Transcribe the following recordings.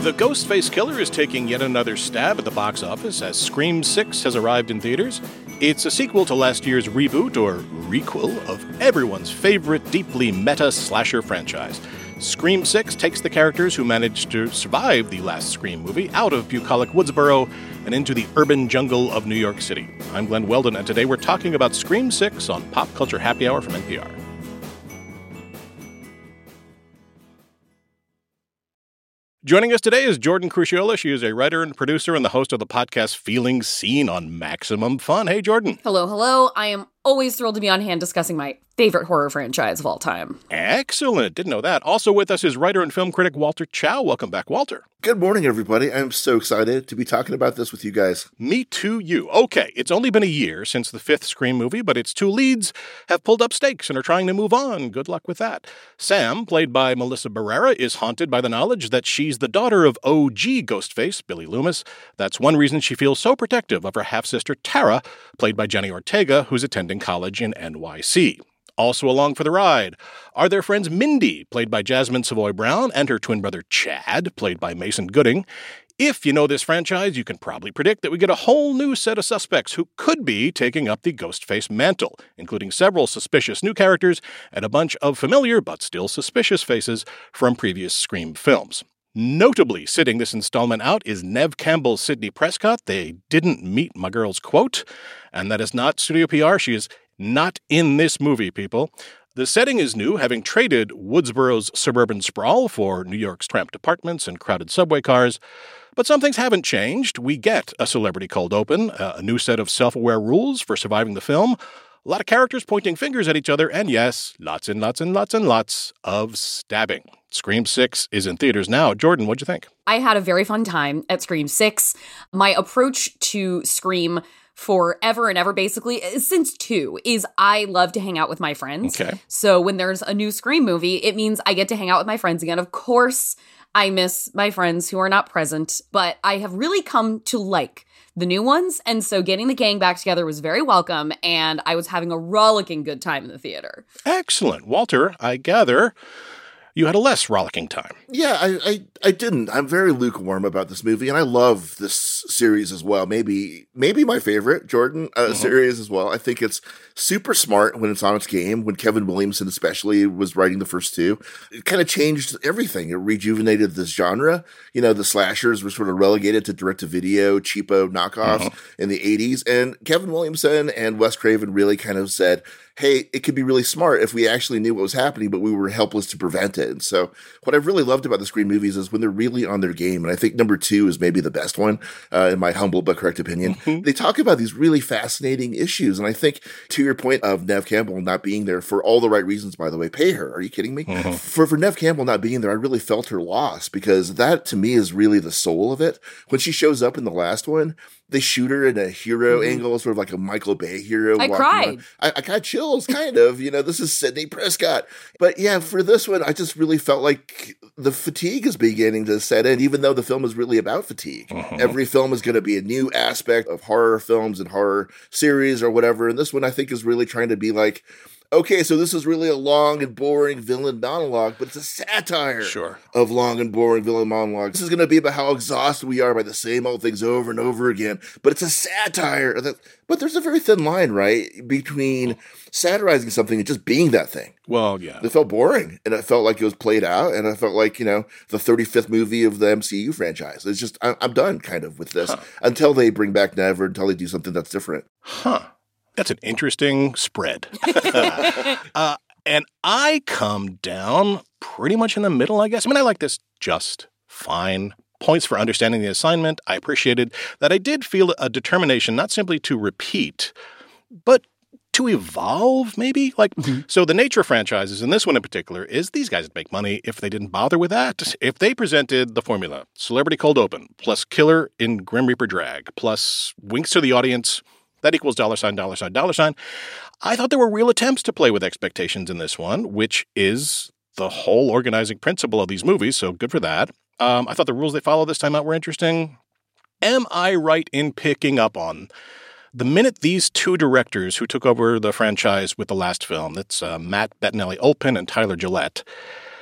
The Ghostface Killer is taking yet another stab at the box office as Scream 6 has arrived in theaters. It's a sequel to last year's reboot, or requel, of everyone's favorite deeply meta slasher franchise. Scream 6 takes the characters who managed to survive the last Scream movie out of bucolic Woodsboro and into the urban jungle of New York City. I'm Glenn Weldon, and today we're talking about Scream 6 on Pop Culture Happy Hour from NPR. Joining us today is Jordan Crucchiola. She is a writer and producer and the host of the podcast Feeling Seen on Maximum Fun. Hey, Jordan. Hello, hello. I am always thrilled to be on hand discussing my favorite horror franchise of all time. Excellent. Didn't know that. Also with us is writer and film critic Walter Chow. Welcome back, Walter. Good morning, everybody. I'm so excited to be talking about this with you guys. Me too, you. Okay, it's only been a year since the fifth Scream movie, but its two leads have pulled up stakes and are trying to move on. Good luck with that. Sam, played by Melissa Barrera, is haunted by the knowledge that she's the daughter of OG Ghostface, Billy Loomis. That's one reason she feels so protective of her half-sister Tara, played by Jenny Ortega, who's attending college in NYC. Also along for the ride are their friends Mindy, played by Jasmine Savoy Brown, and her twin brother Chad, played by Mason Gooding. If you know this franchise, you can probably predict that we get a whole new set of suspects who could be taking up the Ghostface mantle, including several suspicious new characters and a bunch of familiar but still suspicious faces from previous Scream films. Notably sitting this installment out is Neve Campbell's Sidney Prescott. They didn't meet my girl's quote, and that is not studio PR. She is not in this movie, people. The setting is new, having traded Woodsboro's suburban sprawl for New York's cramped apartments and crowded subway cars. But some things haven't changed. We get a celebrity cold open, a new set of self-aware rules for surviving the film, a lot of characters pointing fingers at each other, and yes, lots and lots and lots and lots of stabbing. Scream 6 is in theaters now. Jordan, what'd you think? I had a very fun time at Scream 6. My approach to Scream forever and ever, basically, since 2, is I love to hang out with my friends. Okay. So when there's a new Scream movie, it means I get to hang out with my friends again. Of course, I miss my friends who are not present, but I have really come to like the new ones, and so getting the gang back together was very welcome, and I was having a rollicking good time in the theater. Excellent. Walter, I gather you had a less rollicking time. Yeah, I didn't. I'm very lukewarm about this movie, and I love this series as well. Maybe my favorite, Jordan, series as well. I think it's super smart when it's on its game, when Kevin Williamson especially was writing the first two. It kind of changed everything. It rejuvenated this genre. You know, the slashers were sort of relegated to direct-to-video, cheapo knockoffs in the 80s, and Kevin Williamson and Wes Craven really kind of said, hey, it could be really smart if we actually knew what was happening, but we were helpless to prevent it. And so what I've really loved about the Scream movies is when they're really on their game. And I think number 2 is maybe the best one, in my humble but correct opinion. They talk about these really fascinating issues. And I think to your point of Neve Campbell not being there for all the right reasons, by the way, pay her. Are you kidding me? For Neve Campbell not being there, I really felt her loss, because that to me is really the soul of it. When she shows up in the last one, they shoot her in a hero angle, sort of like a Michael Bay hero. I cried. I got chills, kind of. You know, this is Sidney Prescott. But yeah, for this one, I just really felt like the fatigue is beginning to set in, even though the film is really about fatigue. Every film is going to be a new aspect of horror films and horror series or whatever. And this one, I think, is really trying to be like, okay, so this is really a long and boring villain monologue, but it's a satire of long and boring villain monologue. This is going to be about how exhausted we are by the same old things over and over again, but it's a satire. But there's a very thin line, right, between satirizing something and just being that thing. Well, yeah. It felt boring, and it felt like it was played out, and I felt like, you know, the 35th movie of the MCU franchise. It's just, I'm done kind of with this until they bring back Neve, until they do something that's different. That's an interesting spread. And I come down pretty much in the middle, I guess. I mean, I like this just fine. Points for understanding the assignment. I appreciated that I did feel a determination not simply to repeat, but to evolve, maybe? So the nature of franchises, and this one in particular, is these guys would make money if they didn't bother with that. If they presented the formula, celebrity cold open, plus killer in Grim Reaper drag, plus winks to the audience, that equals $, $. I thought there were real attempts to play with expectations in this one, which is the whole organizing principle of these movies, so good for that. I thought the rules they followed this time out were interesting. Am I right in picking up on the minute these two directors who took over the franchise with the last film, that's Matt Bettinelli-Olpin and Tyler Gillette,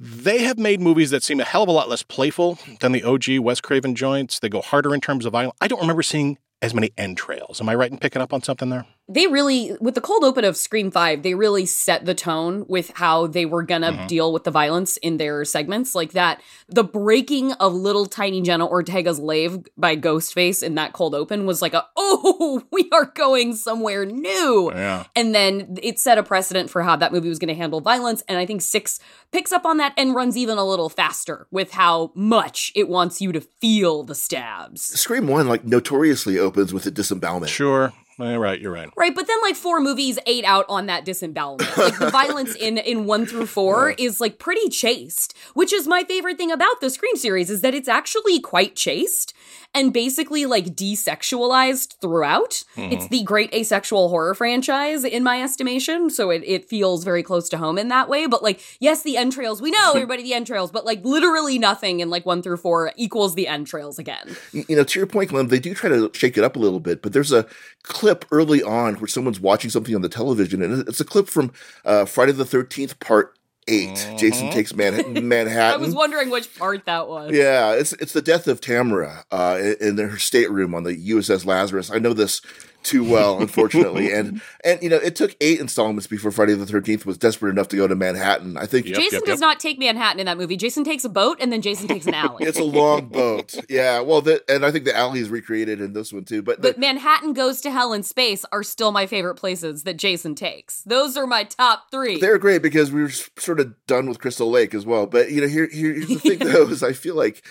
They have made movies that seem a hell of a lot less playful than the OG Wes Craven joints. They go harder in terms of violence. I don't remember seeing as many entrails. Am I right in picking up on something there? They really, with the cold open of Scream 5, they really set the tone with how they were gonna deal with the violence in their segments. Like that, the breaking of little tiny Jenna Ortega's leg by Ghostface in that cold open was like we are going somewhere new. Yeah. And then it set a precedent for how that movie was gonna handle violence. And I think 6 picks up on that and runs even a little faster with how much it wants you to feel the stabs. Scream 1, like, notoriously opens with a disembowelment. Sure. You're right. Right, but then like 4 movies ate out on that disembowelment. Like the violence in 1 through 4 is like pretty chaste, which is my favorite thing about the Scream series is that it's actually quite chaste and basically like desexualized throughout. It's the great asexual horror franchise in my estimation, so it feels very close to home in that way. But like, yes, the entrails, we know everybody the entrails, but like literally nothing in like 1 through 4 equals the entrails again. You know, to your point, Glenn, they do try to shake it up a little bit, but there's a clip early on where someone's watching something on the television, and it's a clip from Friday the 13th, Part 8. Jason Takes Manhattan. I was wondering which part that was. Yeah, it's the death of Tamara in her stateroom on the USS Lazarus. I know this too well, unfortunately. and you know, it took 8 installments before Friday the 13th was desperate enough to go to Manhattan. I think Jason does not take Manhattan in that movie. Jason takes a boat and then Jason takes an alley. It's a long boat. Yeah, well, and I think the alley is recreated in this one too. But Manhattan Goes to Hell in Space are still my favorite places that Jason takes. Those are my top 3. They're great because we were sort of done with Crystal Lake as well. But you know, here's the thing though, is I feel like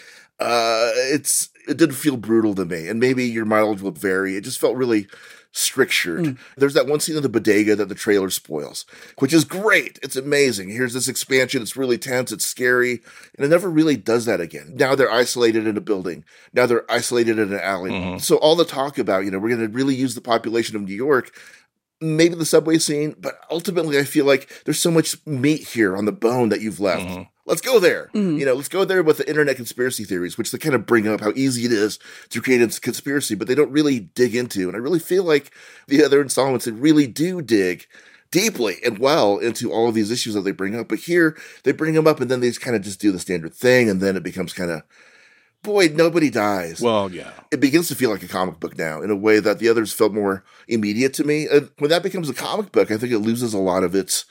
it didn't feel brutal to me, and maybe your mileage will vary. It just felt really strictured. There's that one scene of the bodega that the trailer spoils, which is great. It's amazing. Here's this expansion. It's really tense. It's scary. And it never really does that again. Now they're isolated in a building. Now they're isolated in an alley. So all the talk about, you know, we're going to really use the population of New York, maybe the subway scene, but ultimately I feel like there's so much meat here on the bone that you've left. Let's go there. You know, let's go there with the internet conspiracy theories, which they kind of bring up how easy it is to create a conspiracy, but they don't really dig into. And I really feel like the other installments, they really do dig deeply and well into all of these issues that they bring up. But here they bring them up and then they just kind of just do the standard thing. And then it becomes kind of, boy, nobody dies. Well, yeah. It begins to feel like a comic book now in a way that the others felt more immediate to me. And when that becomes a comic book, I think it loses a lot of its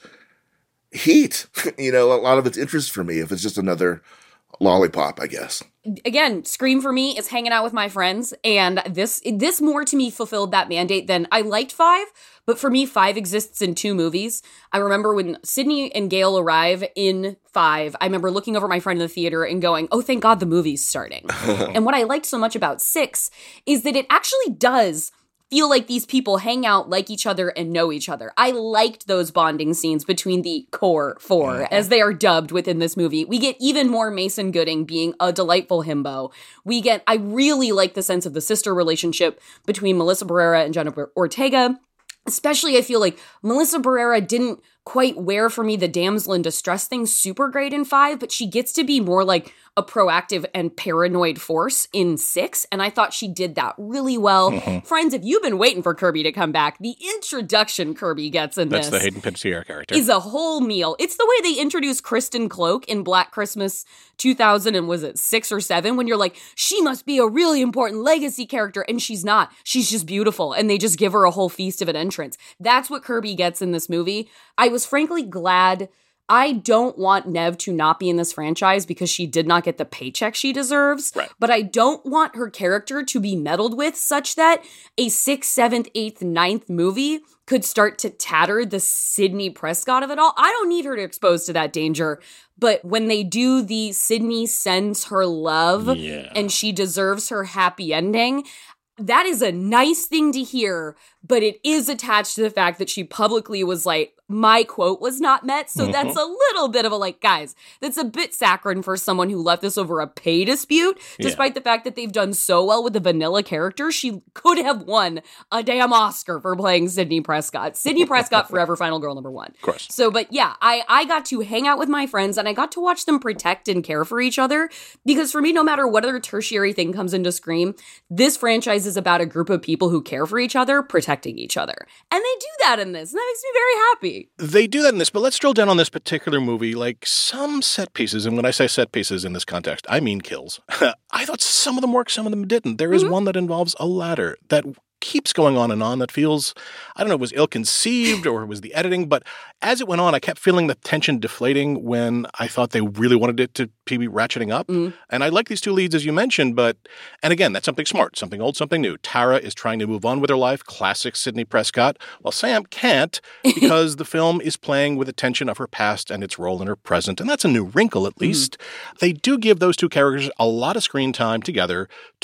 heat, you know, a lot of its interest for me if it's just another lollipop, I guess. Again, Scream for me is hanging out with my friends, and this more to me fulfilled that mandate than I liked 5, but for me 5 exists in 2 movies. I remember when Sydney and Gail arrive in 5, I remember looking over at my friend in the theater and going, oh, thank God the movie's starting. And what I liked so much about 6 is that it actually does feel like these people hang out, like each other, and know each other. I liked those bonding scenes between the core 4, as they are dubbed within this movie. We get even more Mason Gooding being a delightful himbo. I really like the sense of the sister relationship between Melissa Barrera and Jenna Ortega. Especially, I feel like Melissa Barrera didn't quite wear for me the damsel in distress thing super great in 5, but she gets to be more like a proactive and paranoid force in 6, and I thought she did that really well. Friends, if you've been waiting for Kirby to come back, the introduction Kirby gets in That's this the Hayden Panettiere character. is a whole meal. It's the way they introduced Kristen Cloak in Black Christmas 2000, and was it 6 or 7, when you're like, she must be a really important legacy character, and she's not. She's just beautiful, and they just give her a whole feast of an entrance. That's what Kirby gets in this movie. I was frankly glad. I don't want Nev to not be in this franchise because she did not get the paycheck she deserves. Right. But I don't want her character to be meddled with such that a 6th, 7th, 8th, 9th movie could start to tatter the Sidney Prescott of it all. I don't need her to expose to that danger. But when they do the Sidney sends her love and she deserves her happy ending, that is a nice thing to hear, but it is attached to the fact that she publicly was like, my quote was not met. So that's a little bit of a like, guys, that's a bit saccharine for someone who left this over a pay dispute, despite the fact that they've done so well with the vanilla character. She could have won a damn Oscar for playing Sidney Prescott. Sidney Prescott, forever final girl number 1. Of course. So, but yeah, I got to hang out with my friends and I got to watch them protect and care for each other, because for me, no matter what other tertiary thing comes into Scream, this franchise is about a group of people who care for each other, protect protecting each other. And they do that in this, and that makes me very happy. They do that in this, but let's drill down on this particular movie. Like some set pieces, and when I say set pieces in this context, I mean kills. I thought some of them worked, some of them didn't. There is one that involves a ladder that keeps going on that feels, I don't know, it was ill-conceived or it was the editing, but as it went on, I kept feeling the tension deflating when I thought they really wanted it to be ratcheting up. And I like these two leads, as you mentioned, and again, that's something smart, something old, something new. Tara is trying to move on with her life, classic Sidney Prescott, while Sam can't because the film is playing with the tension of her past and its role in her present, and that's a new wrinkle at least. They do give those two characters a lot of screen time together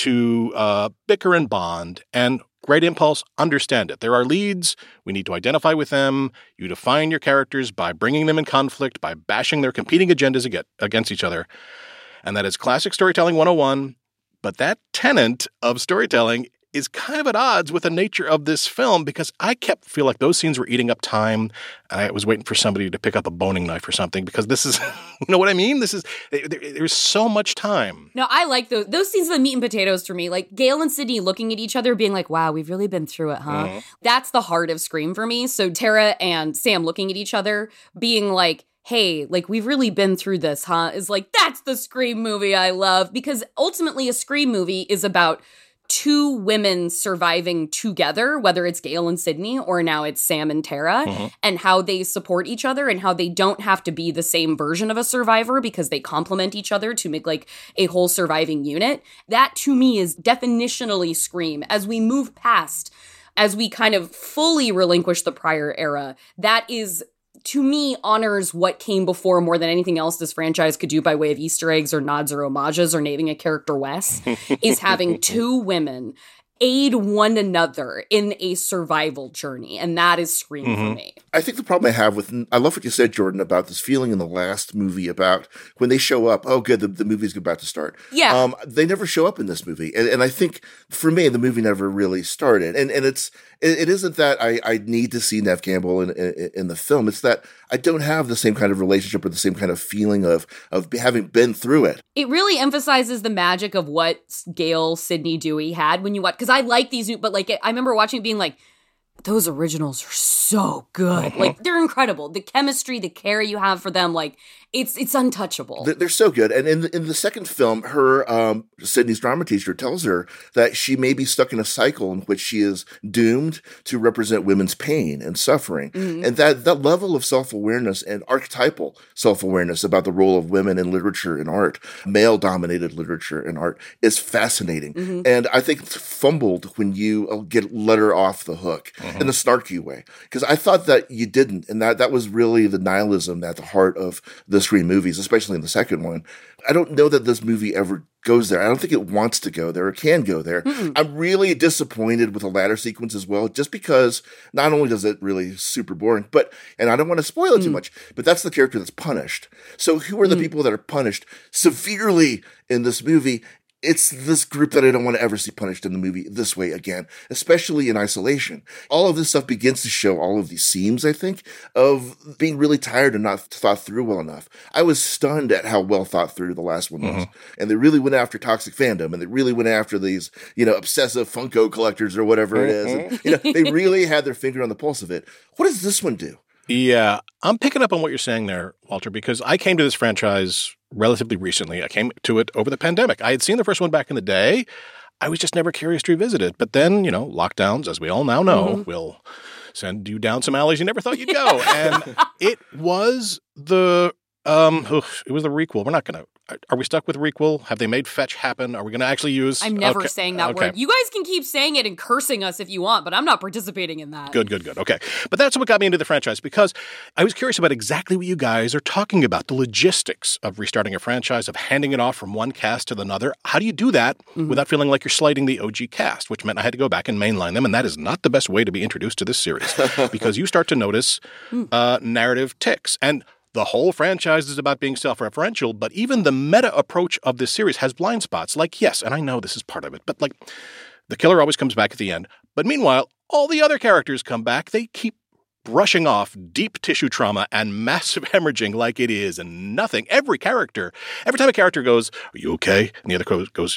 to bicker and bond, and great impulse, understand it. There are leads. We need to identify with them. You define your characters by bringing them in conflict, by bashing their competing agendas against each other. And that is classic storytelling 101. But that tenet of storytelling is kind of at odds with the nature of this film because I feel like those scenes were eating up time and I was waiting for somebody to pick up a boning knife or something because this is, you know what I mean? There's so much time. No, I like those scenes of the meat and potatoes for me. Like Gale and Sidney looking at each other being like, wow, we've really been through it, huh? That's the heart of Scream for me. So Tara and Sam looking at each other being like, hey, like, we've really been through this, huh? Is like, that's the Scream movie I love because ultimately a Scream movie is about two women surviving together, whether it's Gale and Sidney or now it's Sam and Tara, and how they support each other and how they don't have to be the same version of a survivor because they complement each other to make like a whole surviving unit. That to me is definitionally Scream. As we move past, as we kind of fully relinquish the prior era, that is, to me, honors what came before more than anything else this franchise could do by way of Easter eggs or nods or homages or naming a character Wes, is having two women aid one another in a survival journey. And that is Scream for me. I think the problem I have I love what you said, Jordan, about this feeling in the last movie about when they show up, oh, good, the movie's about to start. Yeah. They never show up in this movie. And I think for me, the movie never really started. And it isn't that I need to see Neve Campbell in the film. It's that I don't have the same kind of relationship or the same kind of feeling of having been through it. It really emphasizes the magic of what Gale, Sidney, Dewey had when you watch, because I like these new, but like I remember watching it being like, those originals are so good. Like, they're incredible. The chemistry, the care you have for them, like, it's untouchable. They're so good. And in the second film, her Sidney's drama teacher tells her that she may be stuck in a cycle in which she is doomed to represent women's pain and suffering. And that level of self-awareness and archetypal self-awareness about the role of women in literature and art, male-dominated literature and art, is fascinating. And I think it's fumbled when you let her off the hook in a snarky way. Because I thought that you didn't. And that was really the nihilism at the heart of the Scream movies, especially in the second one. I don't know that this movie ever goes there. I don't think it wants to go there or can go there. I'm really disappointed with the ladder sequence as well, just because not only does it really super boring, and I don't want to spoil it too much, but that's the character that's punished. So who are the people that are punished severely in this movie? It's this group that I don't want to ever see punished in the movie this way again, especially in isolation. All of this stuff begins to show all of these seams, I think, of being really tired and not thought through well enough. I was stunned at how well thought through the last one was. And they really went after toxic fandom, and they really went after these, obsessive Funko collectors or whatever it is. And, they really had their finger on the pulse of it. What does this one do? Yeah, I'm picking up on what you're saying there, Walter, because I came to this franchise relatively recently. I came to it over the pandemic. I had seen the first one back in the day. I was just never curious to revisit it. But then, lockdowns, as we all now know, will send you down some alleys you never thought you'd go. And it was the requel. We're not going to. Are we stuck with requel? Have they made fetch happen? Are we going to actually use? I'm never saying that word. You guys can keep saying it and cursing us if you want, but I'm not participating in that. Good. Okay. But that's what got me into the franchise, because I was curious about exactly what you guys are talking about, the logistics of restarting a franchise, of handing it off from one cast to another. How do you do that without feeling like you're slighting the OG cast, which meant I had to go back and mainline them, and that is not the best way to be introduced to this series, because you start to notice narrative tics. And the whole franchise is about being self-referential, but even the meta approach of this series has blind spots. Like, yes, and I know this is part of it, but like, the killer always comes back at the end. But meanwhile, all the other characters come back. They keep brushing off deep tissue trauma and massive hemorrhaging like it is and nothing. Every time a character goes, "Are you okay?" And the other goes,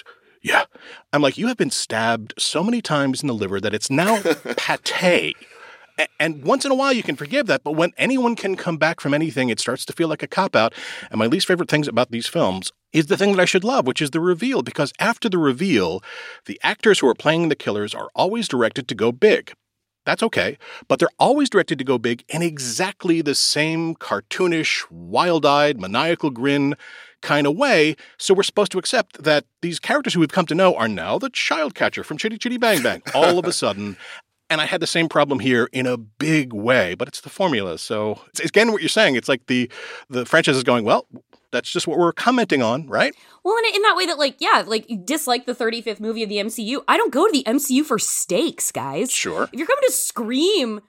Yeah. I'm like, you have been stabbed so many times in the liver that it's now pate. And once in a while you can forgive that, but when anyone can come back from anything, it starts to feel like a cop-out. And my least favorite things about these films is the thing that I should love, which is the reveal. Because after the reveal, the actors who are playing the killers are always directed to go big. That's okay, but they're always directed to go big in exactly the same cartoonish, wild-eyed, maniacal grin kind of way. So we're supposed to accept that these characters who we've come to know are now the child catcher from Chitty Chitty Bang Bang all of a sudden. And I had the same problem here in a big way, but it's the formula. So it's again what you're saying. It's like the franchise is going, well, that's just what we're commenting on, right? Well, and in that way that, like, yeah, like, you dislike the 35th movie of the MCU. I don't go to the MCU for stakes, guys. Sure. If you're coming to Scream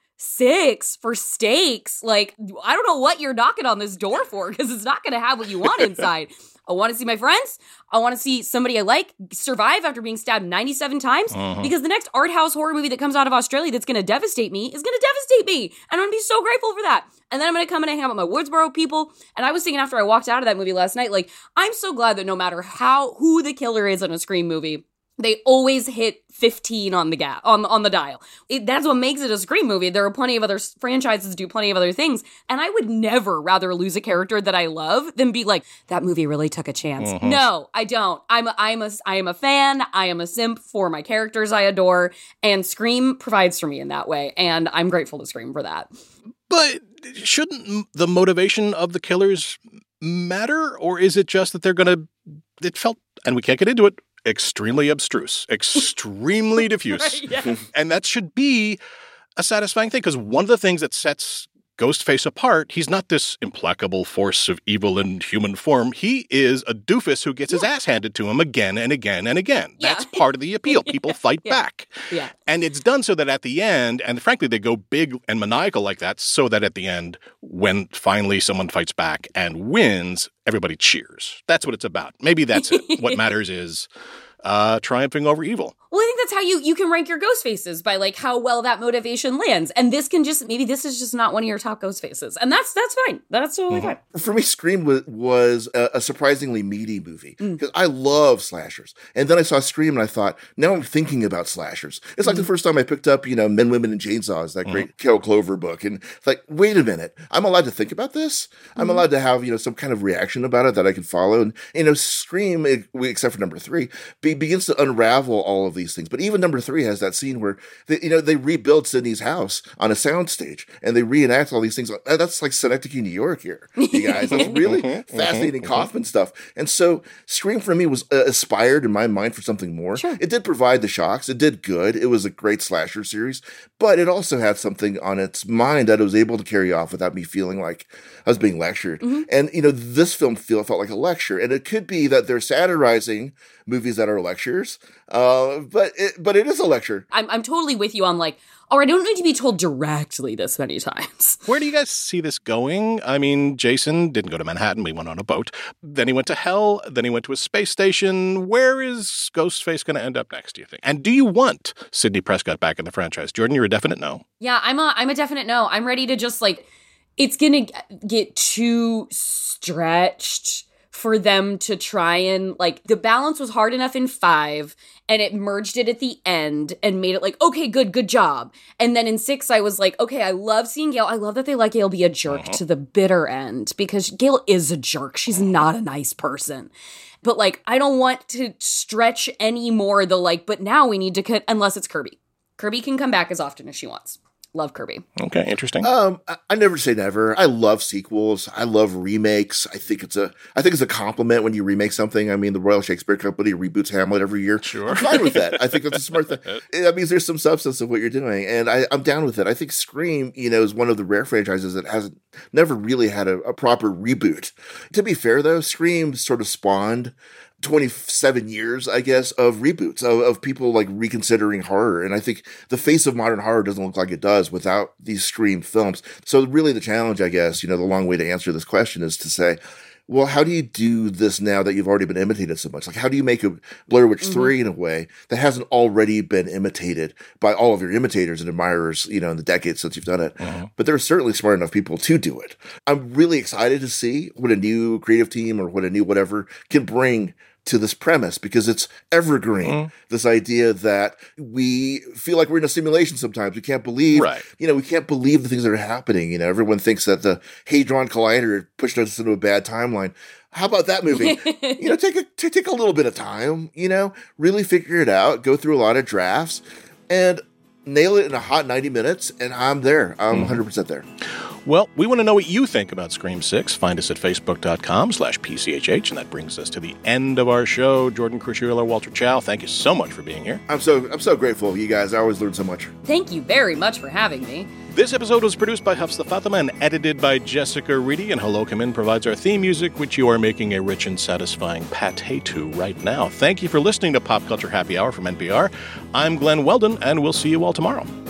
6 for stakes, like, I don't know what you're knocking on this door for, because it's not going to have what you want inside. I want to see my friends. I want to see somebody I like survive after being stabbed 97 times. Because the next art house horror movie that comes out of Australia that's going to devastate me is going to devastate me. And I'm going to be so grateful for that. And then I'm going to come in and hang out with my Woodsboro people. And I was thinking after I walked out of that movie last night, like, I'm so glad that no matter who the killer is in a Scream movie, they always hit 15 on the on the dial. That's what makes it a Scream movie. There are plenty of other franchises do plenty of other things, and I would never rather lose a character that I love than be like, that movie really took a chance. No, I don't. I am a fan. I am a simp for my characters I adore, and Scream provides for me in that way, and I'm grateful to Scream for that. But shouldn't the motivation of the killers matter, or is it just that it felt, and we can't get into it, extremely abstruse, extremely diffuse. Right, yeah. And that should be a satisfying thing, because one of the things that sets Ghostface apart, he's not this implacable force of evil in human form. He is a doofus who gets his ass handed to him again and again and again. Yeah. That's part of the appeal. People fight back. Yeah. And it's done so that at the end, and frankly, they go big and maniacal like that, so that at the end, when finally someone fights back and wins, everybody cheers. That's what it's about. Maybe that's it. What matters is triumphing over evil. Well, I think that's how you can rank your ghost faces, by like how well that motivation lands. And this is just not one of your top ghost faces. And that's fine. That's totally fine. For me, Scream was a surprisingly meaty movie, because I love slashers. And then I saw Scream and I thought, now I'm thinking about slashers. It's like the first time I picked up, Men, Women, and Chainsaws, that great Carol Clover book. And it's like, wait a minute, I'm allowed to think about this? I'm allowed to have, some kind of reaction about it that I can follow. And, Scream, except for number 3, begins to unravel all of these things. But even number 3 has that scene where they rebuild Sydney's house on a soundstage and they reenact all these things. That's like Synecdoche, New York here, you guys. That's really fascinating Kaufman stuff. And so Scream for me was aspired in my mind for something more. Sure. It did provide the shocks. It did good. It was a great slasher series, but it also had something on its mind that it was able to carry off without me feeling like I was being lectured. And, this film felt like a lecture. And it could be that they're satirizing movies that are lectures, but it is a lecture. I'm totally with you on like, I don't need to be told directly this many times. Where do you guys see this going? I mean, Jason didn't go to Manhattan. We went on a boat. Then he went to hell. Then he went to a space station. Where is Ghostface going to end up next, do you think? And do you want Sidney Prescott back in the franchise? Jordan, you're a definite no. Yeah, I'm a definite no. I'm ready to just like, it's going to get too stretched for them to try and, like, the balance was hard enough in 5, and it merged it at the end and made it like, okay, good job. And then in 6, I was like, okay, I love seeing Gale. I love that they let Gale be a jerk to the bitter end, because Gale is a jerk. She's not a nice person. But, like, I don't want to stretch any more but now we need to cut, unless it's Kirby. Kirby can come back as often as she wants. Love Kirby. Okay, interesting. I never say never. I love sequels. I love remakes. I think it's a compliment when you remake something. I mean, the Royal Shakespeare Company reboots Hamlet every year. Sure. I'm fine with that. I think that's a smart thing. That means there's some substance of what you're doing, and I'm down with it. I think Scream, is one of the rare franchises that never really had a proper reboot. To be fair, though, Scream sort of spawned 27 years, I guess, of reboots, of people like reconsidering horror. And I think the face of modern horror doesn't look like it does without these Scream films. So really the challenge, I guess, the long way to answer this question is to say, well, how do you do this now that you've already been imitated so much? Like, how do you make a Blair Witch 3 in a way that hasn't already been imitated by all of your imitators and admirers, in the decades since you've done it? But there are certainly smart enough people to do it. I'm really excited to see what a new creative team or what a new whatever can bring to this premise because it's evergreen. This idea that we feel like we're in a simulation sometimes. We can't believe, we can't believe the things that are happening. Everyone thinks that the Hadron Collider pushed us into a bad timeline. How about that movie? Take a little bit of time, really figure it out, go through a lot of drafts, and nail it in a hot 90 minutes, and I'm there. I'm 100% there. Well, we want to know what you think about Scream 6. Find us at facebook.com/PCHH, and that brings us to the end of our show. Jordan Cruciulo, Walter Chow, thank you so much for being here. I'm so grateful, you guys. I always learn so much. Thank you very much for having me. This episode was produced by Hafsa Fatima and edited by Jessica Reedy, and Hello Come In provides our theme music, which you are making a rich and satisfying pâté to right now. Thank you for listening to Pop Culture Happy Hour from NPR. I'm Glenn Weldon, and we'll see you all tomorrow.